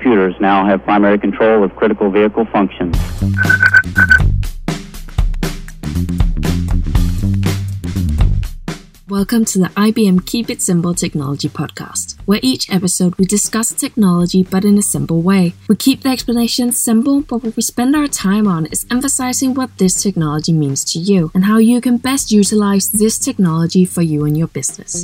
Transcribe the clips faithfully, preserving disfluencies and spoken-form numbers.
computers now have primary control of critical vehicle functions. Welcome to the I B M Keep It Simple Technology Podcast, where each episode we discuss technology but in a simple way. We keep the explanation simple, but what we spend our time on is emphasizing what this technology means to you and how you can best utilize this technology for you and your business.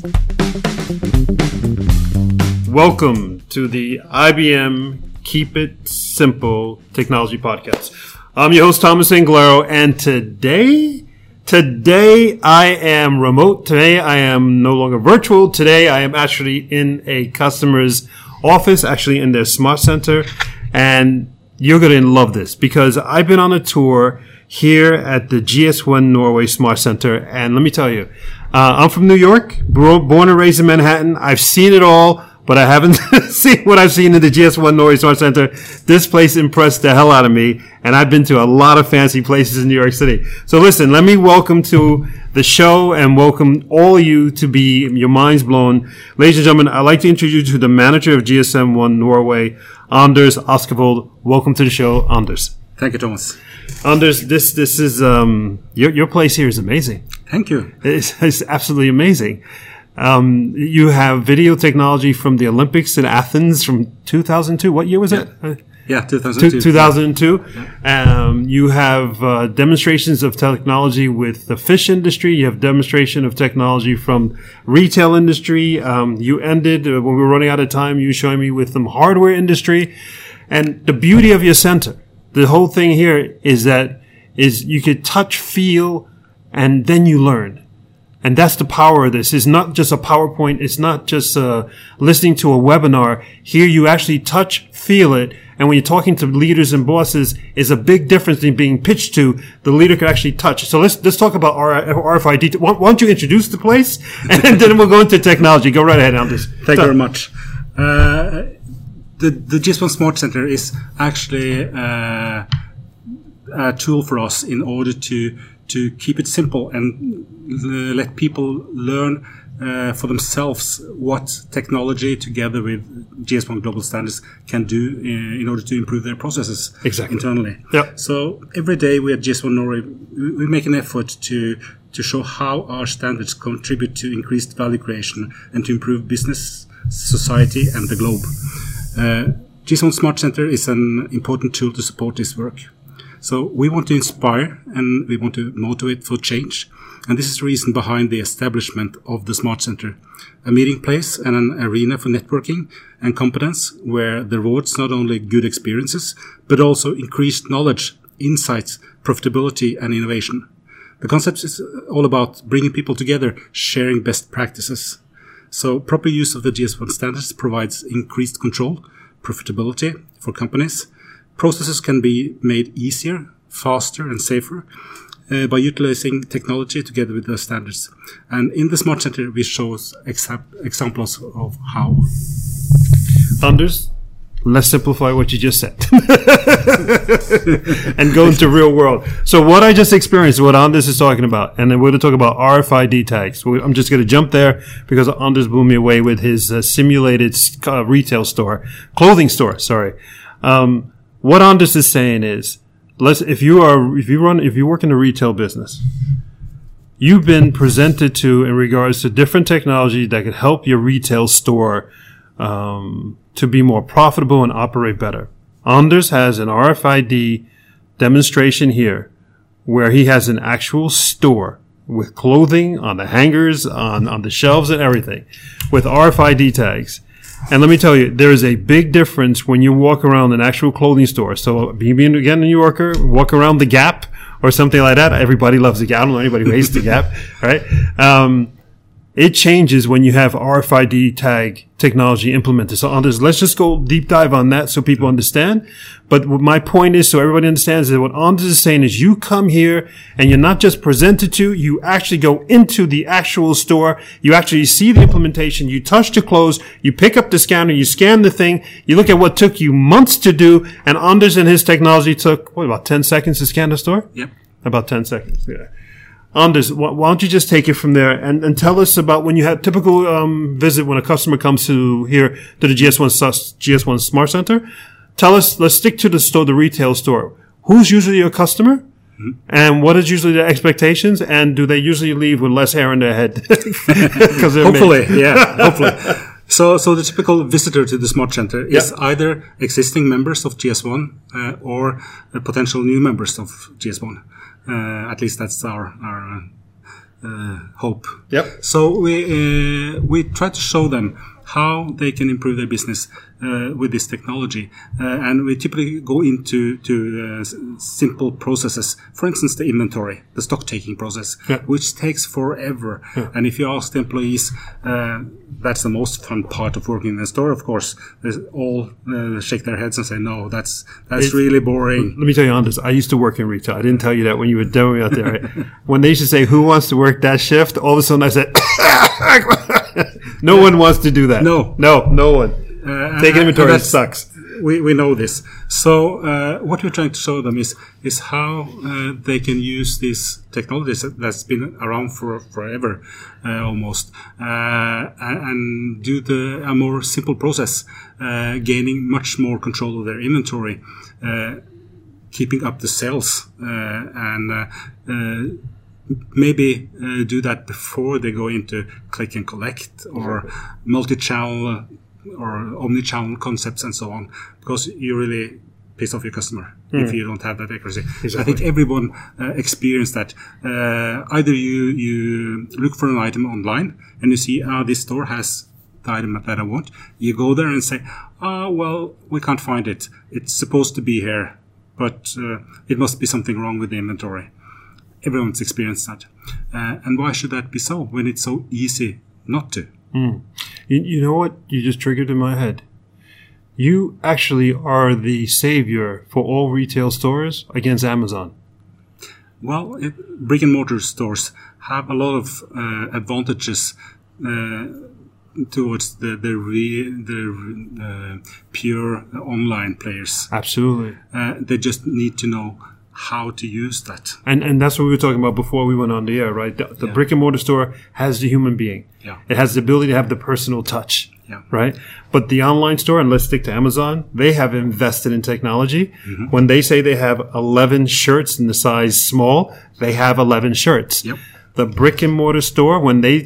Welcome to the I B M Keep It Simple Technology Podcast. I'm your host, Thomas Anglero, and today... Today I am remote. Today I am no longer virtual. Today I am actually in a customer's office, actually in their smart center. And you're going to love this because I've been on a tour here at the G S one Norway Smart Center. And let me tell you, uh, I'm from New York, born and raised in Manhattan. I've seen it all, but I haven't seen what I've seen in the G S one Norway Smart Center. This place impressed the hell out of me, and I've been to a lot of fancy places in New York City. So listen, let me welcome to the show and welcome all of you to be your minds blown. Ladies and gentlemen, I'd like to introduce you to the manager of G S one Norway, Anders Askevold. Welcome to the show, Anders. Thank you, Thomas. Anders, this this is um your your place here is amazing. Thank you. It's, it's absolutely amazing. Um, you have video technology from the Olympics in Athens from two thousand two. What year was yeah. it? Yeah, two thousand two. two thousand two. Yeah. Um, you have uh, demonstrations of technology with the fish industry. You have demonstration of technology from retail industry. Um, you ended, uh, when we were running out of time, you showing me with some hardware industry. And the beauty of your center, the whole thing here is that is you could touch, feel, and then you learn. And that's the power of this. It's not just a PowerPoint. It's not just uh, listening to a webinar. Here you actually touch, feel it. And when you're talking to leaders and bosses, it's a big difference in being pitched to. The leader can actually touch. So let's let's talk about R F I D. Why, why don't you introduce the place? And then we'll go into technology. Go right ahead, Anders. Thank you very much. Uh, the, the G S one Smart Center is actually uh, a tool for us in order to to keep it simple and let people learn uh, for themselves what technology together with G S one Global Standards can do in, in order to improve their processes exactly. internally. Yep. So every day we at G S one Norway, we, we make an effort to to show how our standards contribute to increased value creation and to improve business, society and the globe. Uh, G S one Smart Center is an important tool to support this work. So we want to inspire and we want to motivate for change. And this is the reason behind the establishment of the Smart Center, a meeting place and an arena for networking and competence where the rewards not only good experiences, but also increased knowledge, insights, profitability and innovation. The concept is all about bringing people together, sharing best practices. So proper use of the G S one standards provides increased control, profitability for companies. Processes can be made easier, faster and safer uh, by utilizing technology together with the standards. And in the Smart Center, we show exa- examples of how. Anders, let's simplify what you just said and go into real world. So what I just experienced, what Anders is talking about, and then we're going to talk about R F I D tags. I'm just going to jump there because Anders blew me away with his uh, simulated uh, retail store, clothing store, sorry. Um, What Anders is saying is, let's, if you are, if you run, if you work in the retail business, you've been presented to in regards to different technology that could help your retail store, um, to be more profitable and operate better. Anders has an R F I D demonstration here where he has an actual store with clothing on the hangers, on, on the shelves and everything with R F I D tags. And let me tell you, there is a big difference when you walk around an actual clothing store. So, being again a New Yorker, walk around the Gap or something like that. Everybody loves the Gap. I don't know anybody who hates the Gap, right? Um, it changes when you have R F I D tag technology implemented. So, Anders, let's just go deep dive on that so people understand. But what my point is, so everybody understands that what Anders is saying is you come here and you're not just presented to, you actually go into the actual store. You actually see the implementation. You touch the clothes. You pick up the scanner. You scan the thing. You look at what took you months to do. And Anders and his technology took, what, about ten seconds to scan the store? Yep. About ten seconds, yeah. Anders, why don't you just take it from there and, and tell us about when you had typical um, visit when a customer comes to here to the G S one G S one Smart Center. tell us, let's stick to the store, the retail store. Who's usually your customer? Mm-hmm. And what is usually their expectations? And do they usually leave with less hair on their head? Hopefully, yeah, hopefully. So, so the typical visitor to the Smart Center is yeah. either existing members of G S one uh, or uh, potential new members of G S one. Uh, at least that's our our uh, hope. Yep. So we uh, we try to show them how they can improve their business uh, with this technology, uh, and we typically go into to uh, simple processes. For instance, the inventory, the stock taking process, yeah. which takes forever. Yeah. And if you ask the employees, uh, that's the most fun part of working in a store. Of course, they all uh, shake their heads and say, "No, that's that's it's, really boring." Let me tell you, Anders, I used to work in retail. I didn't tell you that when you were demoing out there. Right? When they used to say, "Who wants to work that shift?" all of a sudden I said. No one wants to do that. No. No, no one. Uh, Taking inventory sucks. We we know this. So uh, what we're trying to show them is is how uh, they can use these technologies that's been around for forever, uh, almost, uh, and do the a more simple process, uh, gaining much more control of their inventory, uh, keeping up the sales, uh, and uh, uh, maybe uh, do that before they go into click and collect or exactly. multi-channel uh, or omni-channel concepts and so on, because you really piss off your customer mm. if you don't have that accuracy. Exactly. I think everyone uh, experienced that. Uh, either you you look for an item online and you see, ah, this store has the item that I want. You go there and say, ah, well, we can't find it. It's supposed to be here, but uh, it must be something wrong with the inventory. Everyone's experienced that. Uh, and why should that be so when it's so easy not to? Mm. You, you know what? You just triggered in my head. You actually are the savior for all retail stores against Amazon. Well, it, brick and mortar stores have a lot of uh, advantages uh, towards the the, re, the uh, pure online players. Absolutely. Uh, they just need to know how to use that. And and that's what we were talking about before we went on the air, right? The, the yeah. brick and mortar store has the human being. Yeah. It has the ability to have the personal touch. Yeah. Right? But the online store, and let's stick to Amazon, they have invested in technology. Mm-hmm. When they say they have eleven shirts in the size small, they have eleven shirts. Yep. The brick and mortar store, when they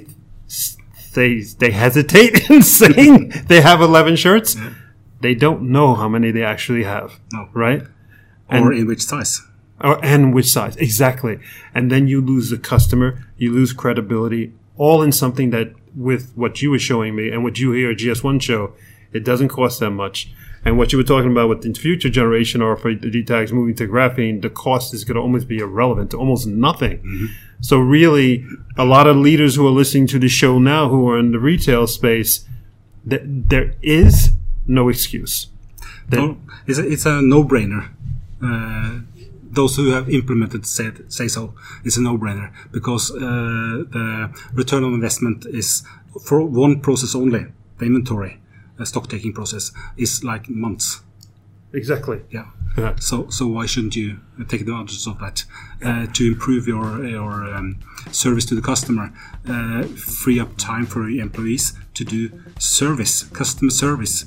they they hesitate in saying they have eleven shirts, yeah. they don't know how many they actually have. No. Right? Or and, in which size. Or, and which size, exactly. And then you lose the customer, you lose credibility, all in something that, with what you were showing me and what you hear at G S one show, it doesn't cost that much. And what you were talking about with the future generation or for the D tags moving to graphene, the cost is going to almost be irrelevant to almost nothing. Mm-hmm. So really, a lot of leaders who are listening to the show now who are in the retail space, th- there is no excuse. No, it's a, it's a no-brainer. Uh, those who have implemented said, say so. It's a no-brainer because uh, the return on investment is for one process only, the inventory, the stock-taking process, is like months. Exactly. Yeah. yeah. So so why shouldn't you take advantage of that uh, to improve your your um, service to the customer, uh, free up time for your employees to do service, customer service.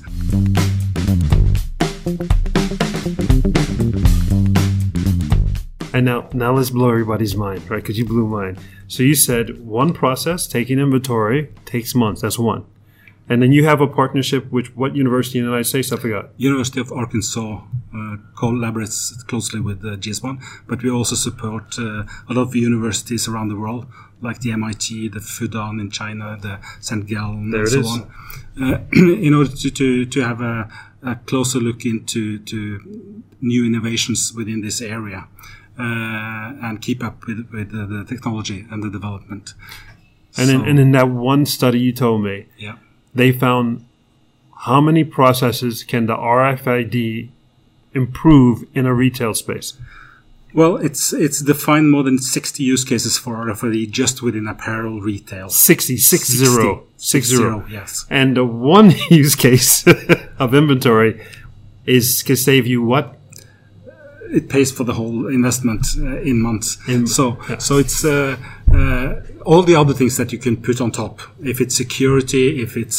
And now, now let's blow everybody's mind, right? Because you blew mine. So you said one process, taking inventory, takes months. That's one. And then you have a partnership with what university in the United States? I forgot. University of Arkansas uh, collaborates closely with uh, G S one, but we also support uh, a lot of universities around the world, like the M I T, the Fudan in China, the Saint Gallen, there and it so is. on, uh, in order to, to, to have a, a closer look into to new innovations within this area. Uh, and keep up with, with the, the technology and the development. And, so, in, and in that one study you told me, yeah. they found how many processes can the R F I D improve in a retail space? Well, it's it's defined more than sixty use cases for R F I D just within apparel retail. sixty, six sixty, zero. Six zero, yes. And the one use case of inventory is can save you what? It pays for the whole investment uh, in months. In, so, yeah. so it's uh, uh, all the other things that you can put on top. If it's security, if it's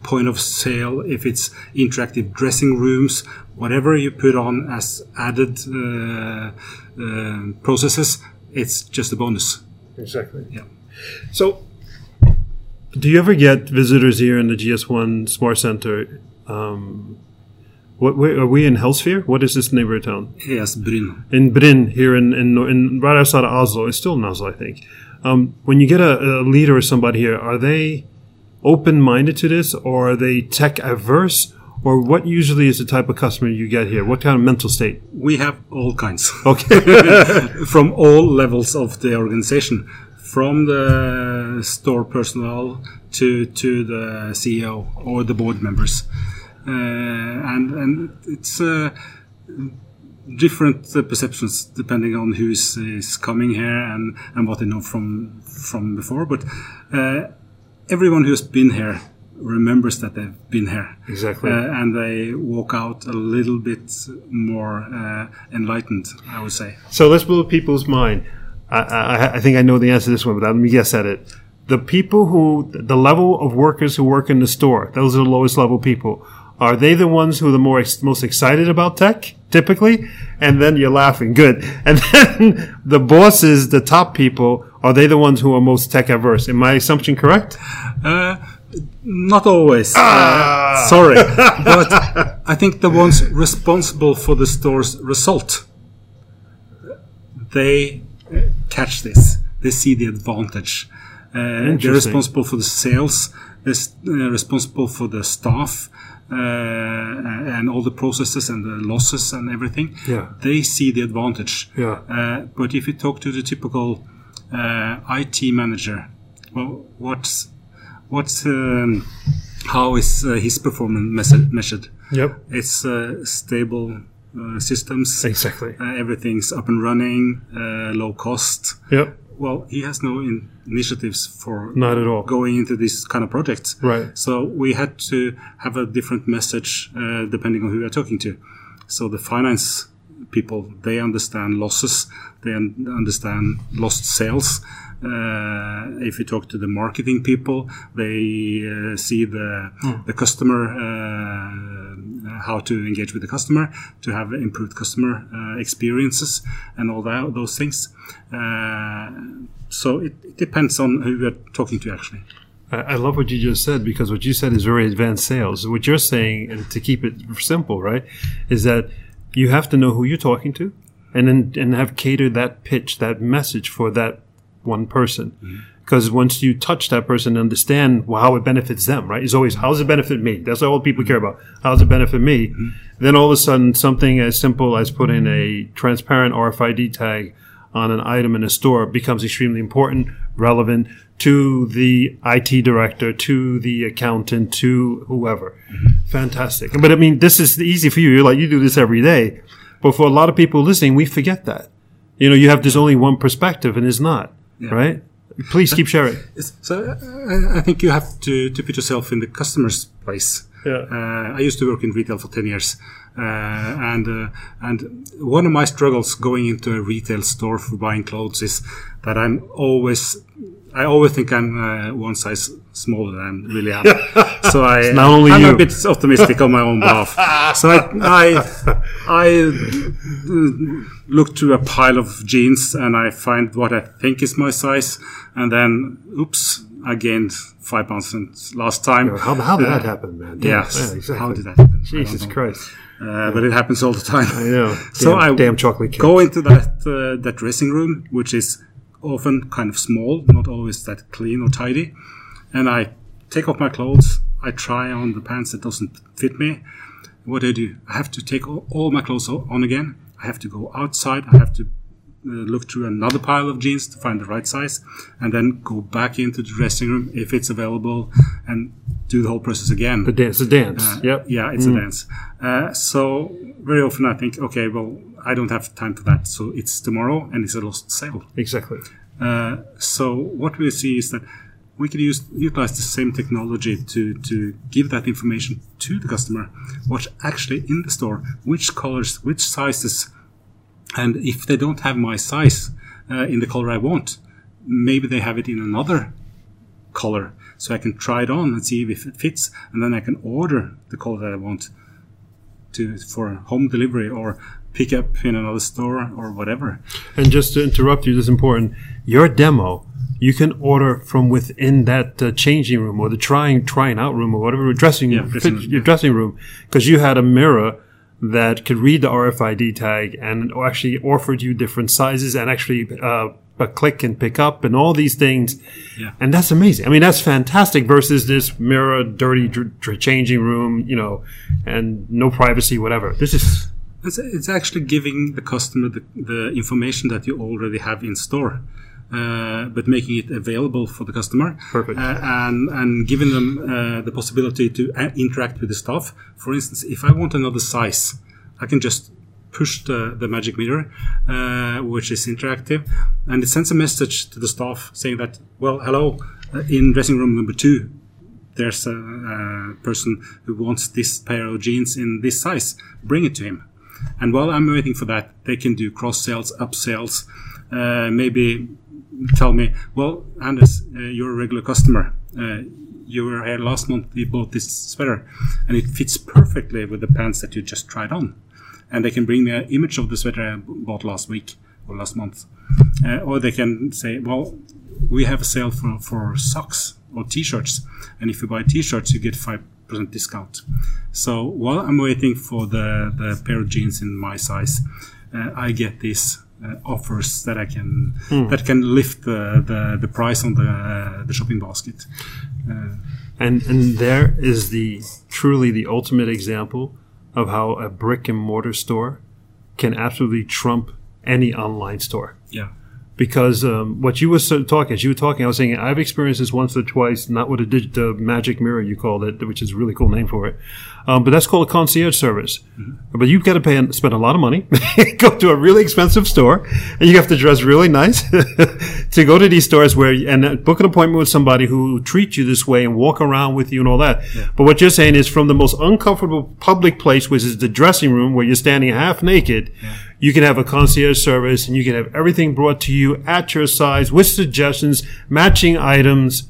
point of sale, if it's interactive dressing rooms, whatever you put on as added uh, uh, processes, it's just a bonus. Exactly. Yeah. So, do you ever get visitors here in the G S one Smart Center? Um, what where, are we in Helsfyr? What is this neighborhood town? Yes, Bryn. In Bryn, here in, in, in right outside of Oslo. It's still in Oslo, I think. Um, when you get a, a leader or somebody here, are they open-minded to this, or are they tech-averse? Or what usually is the type of customer you get here? What kind of mental state? We have all kinds. Okay. From all levels of the organization, from the store personnel to to the C E O or the board members, uh, and and it's uh, different uh, perceptions depending on who is, is coming here and, and what they know from from before. But uh, everyone who's been here remembers that they've been here. Exactly. Uh, and they walk out a little bit more uh, enlightened, I would say. So let's blow people's mind. I, I, I think I know the answer to this one, but let me guess at it. The people who, the level of workers who work in the store, those are the lowest level people. Are they the ones who are the more ex- most excited about tech, typically? And then you're laughing. Good. And then the bosses, the top people, are they the ones who are most tech averse? Is my assumption correct? Uh, Not always. Ah. Uh, sorry. But I think the ones responsible for the store's result, they catch this. They see the advantage. Uh, they're responsible for the sales. They're uh, responsible for the staff uh, and all the processes and the losses and everything. Yeah. They see the advantage. Yeah. Uh, but if you talk to the typical uh, I T manager, well, what's What's um, how is uh, his performance mes- measured? Yep. It's uh, stable uh, systems. Exactly. Uh, everything's up and running, uh, low cost. Yep. Well, he has no in- initiatives for Not at all. going into this kind of projects. Right. So we had to have a different message uh, depending on who you're talking to. So the finance people, they understand losses, they un- understand lost sales. Uh, if you talk to the marketing people, they uh, see the mm. the customer, uh, how to engage with the customer, to have improved customer uh, experiences, and all that those things. Uh, so it, it depends on who you're talking to, actually. I love what you just said, because what you said is very advanced sales. What you're saying, and to keep it simple, right, is that you have to know who you're talking to, and then and have catered that pitch, that message for that one person. Because mm-hmm. once you touch that person and understand well, how it benefits them, right? It's always, how does it benefit me? That's all people care about. How does it benefit me? Mm-hmm. Then all of a sudden, something as simple as putting a transparent R F I D tag on an item in a store becomes extremely important, relevant to the I T director, to the accountant, to whoever. Mm-hmm. Fantastic. But I mean, this is easy for you. You're like, you do this every day. But for a lot of people listening, we forget that. You know, you have this only one perspective, and it's not. Yeah. Right? Please keep sharing. So uh, I think you have to, to put yourself in the customer's place. Yeah. Uh, I used to work in retail for ten years. Uh, and uh, and one of my struggles going into a retail store for buying clothes is that I'm always, I always think I'm uh, one size smaller than I really am. So I, it's not only I'm you. a bit optimistic on my own behalf. So I, I, I look through a pile of jeans and I find what I think is my size, and then, oops, I gained five pounds since last time. How, how did uh, that happen, man? Damn, yes. Yeah, exactly. How did that happen? Jesus Christ. Uh, but it happens all the time. I know. So damn, I damn chocolate cake. go into that uh, that dressing room, which is often kind of small, not always that clean or tidy, and I take off my clothes. I try on the pants that doesn't fit me. What do I do? I have to take all, all my clothes on again. I have to go outside. I have to uh, look through another pile of jeans to find the right size, and then go back into the dressing room if it's available, and do the whole process again. The dance, the dance. Uh, yep. Yeah, it's mm. a dance. Uh, so very often I think, okay, well, I don't have time for that, so it's tomorrow, and it's a lost sale. Exactly. Uh, so what we see is that we can use utilize the same technology to to give that information to the customer. What's actually in the store, which colors, which sizes, and if they don't have my size uh, in the color I want, maybe they have it in another color. so I can try it on and see if it fits, and then I can order the color that I want to for home delivery or pick up in another store or whatever. And just to interrupt you, this is important. Your demo, you can order from within that uh, changing room or the trying trying out room or whatever dressing Yeah, dressing fit, room, your yeah. dressing room, because you had a mirror that could read the R F I D tag and actually offered you different sizes and actually uh, a click and pick up and all these things. Yeah. And that's amazing. I mean, that's fantastic versus this mirror, dirty dr- dr- changing room, you know, and no privacy, whatever. This is... It's, it's actually giving the customer the, the information that you already have in store, uh, but making it available for the customer. Perfect. Uh, and, and giving them uh, the possibility to uh, interact with the staff. For instance, if I want another size, I can just push the, the magic mirror, uh, which is interactive, and it sends a message to the staff saying that, well, hello, uh, in dressing room number two, there's a, a person who wants this pair of jeans in this size. Bring it to him. And while I'm waiting for that, they can do cross-sales, up-sales, uh, maybe tell me, well, Anders, uh, you're a regular customer. Uh, you were here last month, you bought this sweater, and it fits perfectly with the pants that you just tried on. And they can bring me an image of the sweater I bought last week or last month. Uh, or they can say, well, we have a sale for, for socks or T-shirts. And if you buy T-shirts, you get five percent discount. So while I'm waiting for the, the pair of jeans in my size, uh, I get these uh, offers that I can hmm. that can lift the, the, the price on the uh, the shopping basket. Uh, and and there is the truly the ultimate example of how a brick and mortar store can absolutely trump any online store. Yeah. Because um, what you were so talking, as you were talking, I was saying I've experienced this once or twice, not with a dig- the magic mirror you called it, which is a really cool name for it. Um, but that's called a concierge service. Mm-hmm. But you've got to pay and spend a lot of money, go to a really expensive store, and you have to dress really nice to go to these stores where and book an appointment with somebody who treats you this way and walk around with you and all that. Yeah. But what you're saying is from the most uncomfortable public place, which is the dressing room where you're standing half naked, yeah. you can have a concierge service and you can have everything brought to you at your size with suggestions, matching items,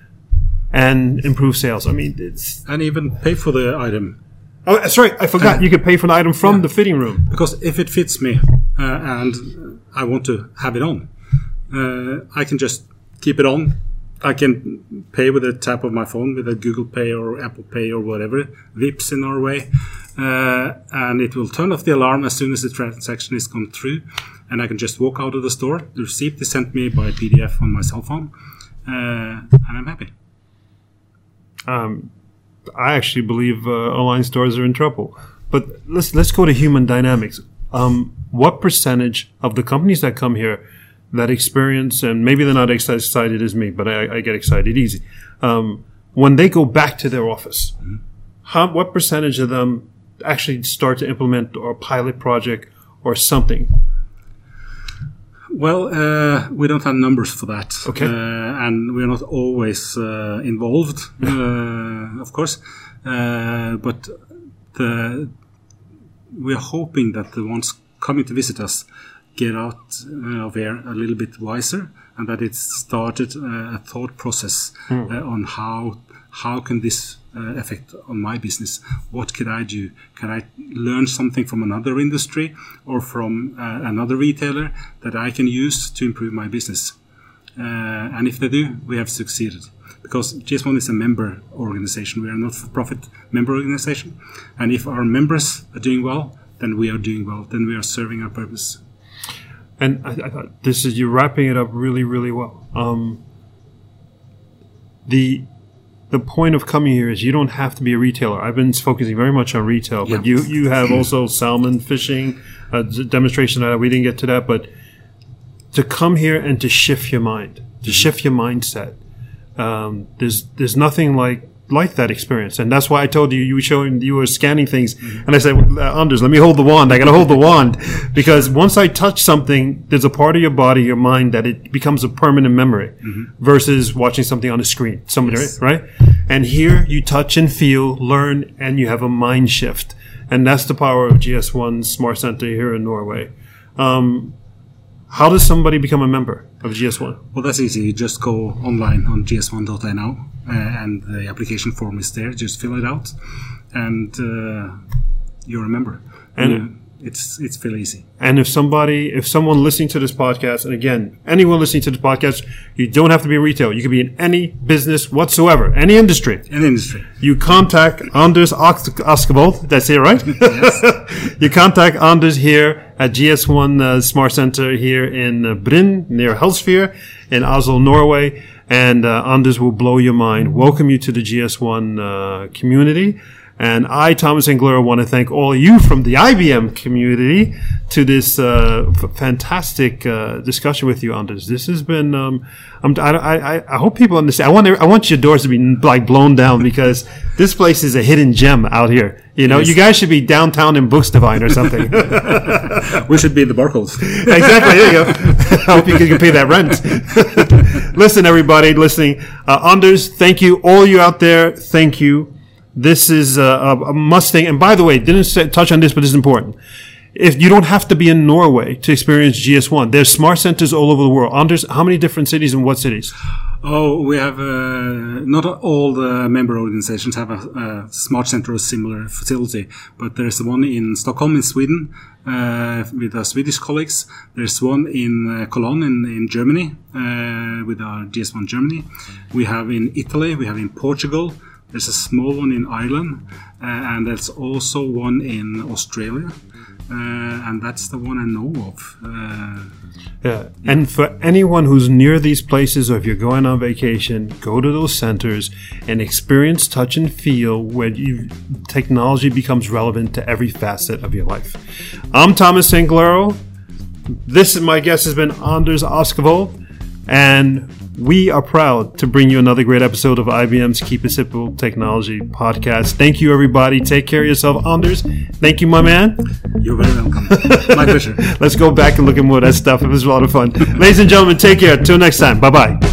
and improve sales. I mean, it's... And even pay for the item. Oh, that's right. I forgot. And you could pay for the item from yeah. the fitting room. Because if it fits me uh, and I want to have it on, uh, I can just keep it on. I can pay with a tap of my phone with a Google Pay or Apple Pay or whatever, Vipps in Norway, uh, and it will turn off the alarm as soon as the transaction is gone through, and I can just walk out of the store. The receipt is sent me by P D F on my cell phone, uh, and I'm happy. Um, I actually believe uh, online stores are in trouble. But let's let's go to human dynamics. Um, what percentage of the companies that come here that experience, and maybe they're not as excited as me, but I, I get excited easy, um, when they go back to their office, mm-hmm. how, what percentage of them actually start to implement or a pilot project or something? Well, uh, we don't have numbers for that. Okay. Uh, and we're not always uh, involved, uh, of course. Uh, but the, we're hoping that the ones coming to visit us get out uh, of here a little bit wiser, and that it's started uh, a thought process mm. uh, on how how can this uh, affect on my business? What can I do? Can I learn something from another industry or from uh, another retailer that I can use to improve my business? Uh, and if they do, we have succeeded. Because G S one is a member organization. We are a not-for-profit member organization. And if our members are doing well, then we are doing well. Then we are serving our purpose. And I, I thought this is, you're wrapping it up really, really well. Um, the the point of coming here is you don't have to be a retailer. I've been focusing very much on retail, but yeah. you, you have also salmon fishing, a demonstration that we didn't get to that, but to come here and to shift your mind, to mm-hmm. shift your mindset. Um, there's there's nothing like like that experience, and that's why I told you you were showing you were scanning things, mm-hmm. and I said, well, uh, Anders, let me hold the wand. I got to hold the wand because once I touch something, there's a part of your body, your mind that it becomes a permanent memory, mm-hmm. versus watching something on a screen. Somebody, yes. right? And here you touch and feel, learn, and you have a mind shift, and that's the power of G S one Smart Center here in Norway. Um, How does somebody become a member of G S one? Well, that's easy. You just go online on g s one dot n o uh, and the application form is there. Just fill it out, and uh, you're a member. And uh, it's it's fairly easy. And if somebody, if someone listening to this podcast, and again, anyone listening to this podcast, you don't have to be in retail. You can be in any business whatsoever, any industry. Any industry. You contact Anders Askvold. That's it, right? Yes. You contact Anders here at G S one uh, Smart Center here in uh, Bryn, near Helsfyr, in Oslo, Norway. And uh, Anders will blow your mind. Welcome you to the G S one uh, community. And I, Thomas Englaro, want to thank all of you from the I B M community to this uh, f- fantastic uh, discussion with you, Anders. This has been. Um, I'm, I, I, I hope people understand. I want. I want your doors to be like blown down because this place is a hidden gem out here. You know, yes. You guys should be downtown in Bokstavine or something. We should be in the Barcodes. Exactly. There you go. I hope you can pay that rent. Listen, everybody listening. Uh, Anders, thank you. All you out there, thank you. This is a, a must thing. And by the way, didn't say, touch on this, but it's important. If you don't have to be in Norway to experience G S one, there's smart centers all over the world. Anders, how many different cities and what cities? Oh, we have, uh, not all the member organizations have a, a smart center or similar facility, but there's one in Stockholm in Sweden, uh, with our Swedish colleagues. There's one in uh, Cologne in, in Germany, uh, with our G S one Germany. We have in Italy, we have in Portugal. There's a small one in Ireland, uh, and there's also one in Australia, uh, and that's the one I know of. Uh, yeah. yeah, and for anyone who's near these places, or if you're going on vacation, go to those centers and experience touch and feel where you, technology becomes relevant to every facet of your life. I'm Thomas Englaro. This, my guest, has been Anders Askvold, and we are proud to bring you another great episode of I B M's Keep It Simple Technology podcast. Thank you, everybody. Take care of yourself, Anders. Thank you, my man. You're very welcome. My pleasure. Let's go back and look at more of that stuff. It was a lot of fun. Ladies and gentlemen, take care. Till next time. Bye-bye.